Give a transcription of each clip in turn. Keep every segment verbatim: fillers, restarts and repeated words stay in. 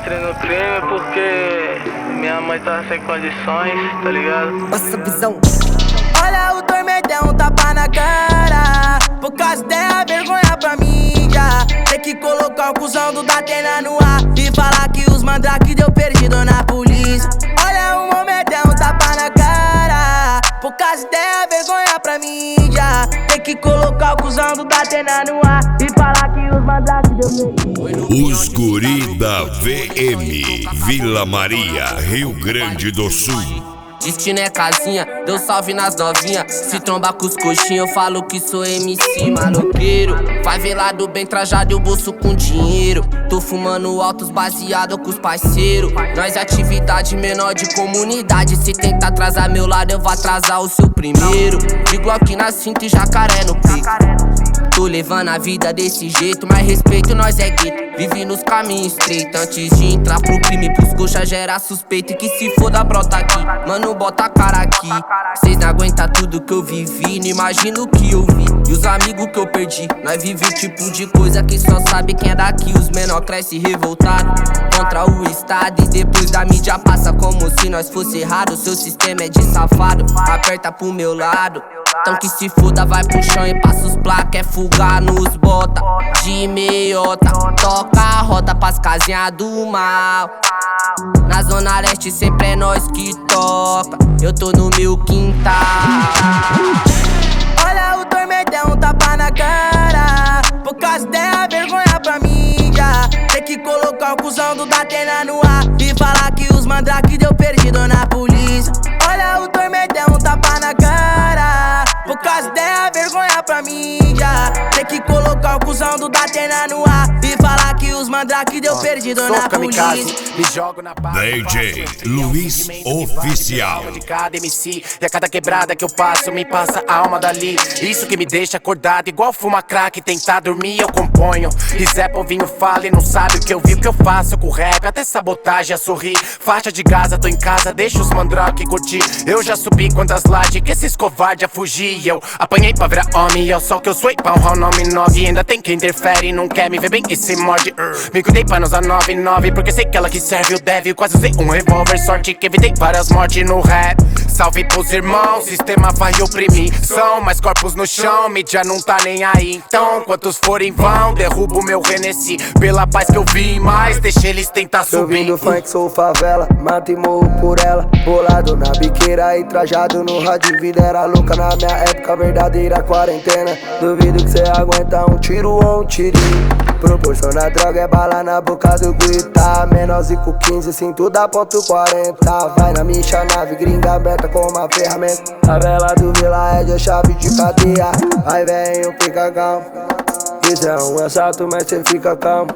entrei no crime porque minha mãe tava sem condições, tá ligado? Passa visão. Olha o tormentão, tapa na cara. Por causa dela, vergonha pra mídia. Tem que colocar o cuzão do Datena no ar e falar que os mandrake deu perdido na polícia. Olha o momentão, tapa na cara. Por causa dela, vergonha pra mídia. Tem que colocar o cuzão do Datena no ar e falar que os mandrake deu perdido. Os guri da V M, Vila Maria, Rio Grande do Sul. Destino é casinha, deu salve nas novinha. Se trombar com os coxinhos, eu falo que sou M C maloqueiro. Favelado bem trajado e o bolso com dinheiro. Tô fumando altos baseado com os parceiros. Nós é atividade menor de comunidade. Se tentar atrasar meu lado, eu vou atrasar o seu primeiro. De Glock na cinta e jacaré no peito. Tô levando a vida desse jeito, mas respeito nós é gueto. Vive nos caminhos estreitos. Antes de entrar pro crime, pros coxa gera suspeito. E que se foda brota aqui, mano bota a cara aqui. Cês não aguentam tudo que eu vivi, não imagino o que eu vi. E os amigos que eu perdi, nós vive o tipo de coisa que só sabe quem é daqui. Os menor cresce revoltado contra o estado. E depois da mídia passa como se nós fosse errado. Seu sistema é de safado, aperta pro meu lado. Então que se foda, vai pro chão e passa os placa. É fugar nos bota de meiota. Toca a roda pras casinhas do mal. Na zona leste sempre é nós que toca. Eu tô no meu quintal. Olha o tormentão, tapa na cara. Por causa dela, vergonha pra mídia. Tem que colocar o cuzão do Datena no ar e falar que os mandrake deu perdido na polícia. Olha o tormentão, tapa na cara. Por causa dela, vergonha pra mídia. Tem que colocar o cuzão do Datena no ar e falar que os mandrake deu perdido uh, na polícia. Me jogo na D J Luiz Oficial. De cada M C e a cada quebrada que eu passo me passa a alma dali. Isso que me deixa acordado igual fuma crack. Tentar dormir eu componho. E Zé Povinho fala e não sabe o que eu vi, o que eu faço com rap. Até sabotagem a sorrir. Faixa de Gaza, tô em casa, deixa os mandrake curtir. Eu já subi quantas lajes que esses covardes a fugir. Eu apanhei pra virar homem, é só que eu sou e pão, o nome nove. Ainda tem quem interfere, não quer me ver bem e se morde. uh. Me cuidei pra não usar nove nove, porque sei que ela que serve o deve. Quase usei um revólver, sorte que evitei várias mortes no rap. Salve pros irmãos, sistema vai oprimir. São mais corpos no chão, mídia não tá nem aí. Então, quantos forem vão, derrubo meu Renesci. Pela paz que eu vi, mas deixa eles tentar subir. Tô vindo funk, sou favela, mato e morro por ela. Bolado na biqueira e trajado no rádio. Vida era louca na minha época, verdadeira quarentena. Duvido que cê aguenta um tiro ou um tirinho. Proporciona droga é bala na boca do guita. Menorzinho com quinze, cinto da ponto quarenta. Vai na micha, nave gringa aberta com uma ferramenta. A vela do Vila é de chave de cadeia. Aí venho, fica calmo. Isso é um assalto, mas cê fica calmo.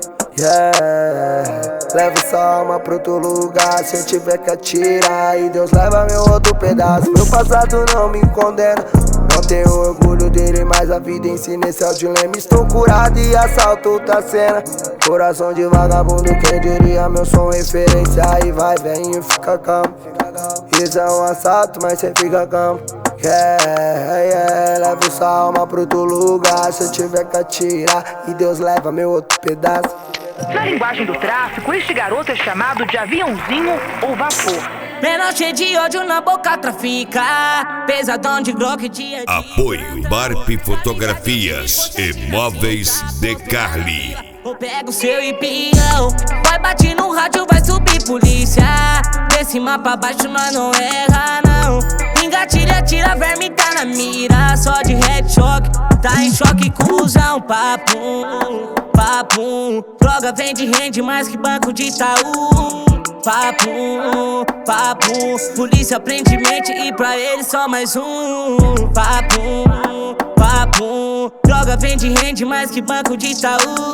Yeah. Levo sua alma pra outro lugar. Se eu tiver que atirar, e Deus leva meu outro pedaço. Meu passado não me condena. Não tenho orgulho dele, mas a vida ensina esse é o dilema. Estou curado e assalto outra cena. Coração de vagabundo, quem diria? Meu som referência. Aí vai, vem e fica calmo. Isso é um assalto, mas cê fica calmo. Yeah, yeah. Levo sua alma pra outro lugar. Se eu tiver que atirar, e Deus leva meu outro pedaço. Na linguagem do tráfico, este garoto é chamado de aviãozinho ou vapor. Menor cheio de ódio na boca trafica. Pesadão de Glock dia a dia. Apoio Barp Fotografias e Móveis de Carli. Eu pego seu empião, vai bater no rádio, vai subir polícia. Desse mapa abaixo nós não erra não. Engatilha, tira, verme tá na mira. Só de headshot, tá em choque, cuzão. Papum, papum. Droga vende, rende mais que banco de Itaú. Papum, papum. Polícia prende mente e pra ele só mais um. Papum, papum. Droga vende, rende mais que banco de Itaú.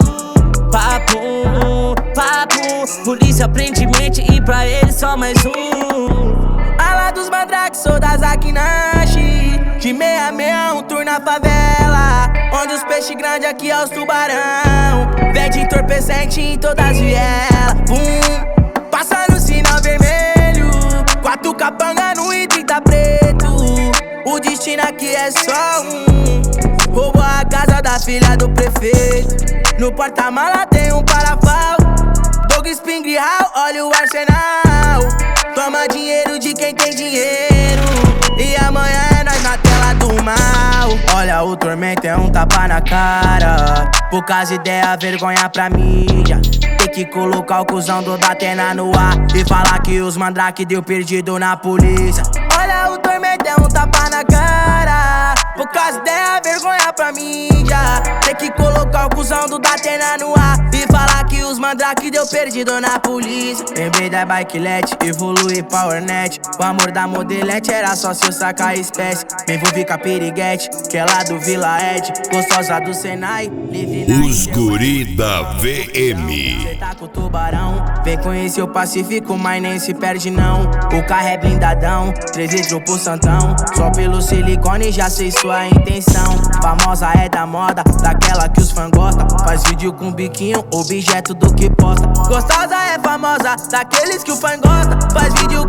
Papum, papum. Polícia prende mente e pra ele só mais um. Ala dos mandrake, sou da Zakinashi. De meia meia, um tour na favela. Onde os peixes grandes aqui é os tubarão. Vende entorpecente em todas as vielas. Pum, passa no sinal vermelho. Quatro capanga no I trinta preto. O destino aqui é só um. Roubou a casa da filha do prefeito. No porta-mala tem um parafal. Dog Spring Hall, olha o arsenal. Toma dinheiro de quem tem dinheiro. E amanhã é nós na tela do mal. Olha o tormento, é um tapa na cara. Poucas ideias, vergonha pra mídia. Tem que colocar o cuzão do Datena no ar e falar que os mandrake deu perdido na polícia. Olha o tormento, é um tapa na cara. Poucas ideias, vergonha pra mídia. Tem que colocar o cuzão do Datena no ar e falar que os mandrake deu perdido na polícia. Lembrei da Bikelet, evolui Powernet. O amor da modelete era só se eu sacar a espécie. Me envolvi com a piriguete, que é lá do Vila Ed. Gostosa do Senai, livre na Os guri da V M. Cê tá com o tubarão, vem conhecer o Pacífico, mas nem se perde não. O carro é blindadão, três litros pro Santão. Só pelo silicone já sei sua intenção. Famosa é da moda, daquela que os fãs gostam. Faz vídeo com biquinho, objeto do que posta. Gostosa é famosa, daqueles que o fã gosta. Faz vídeo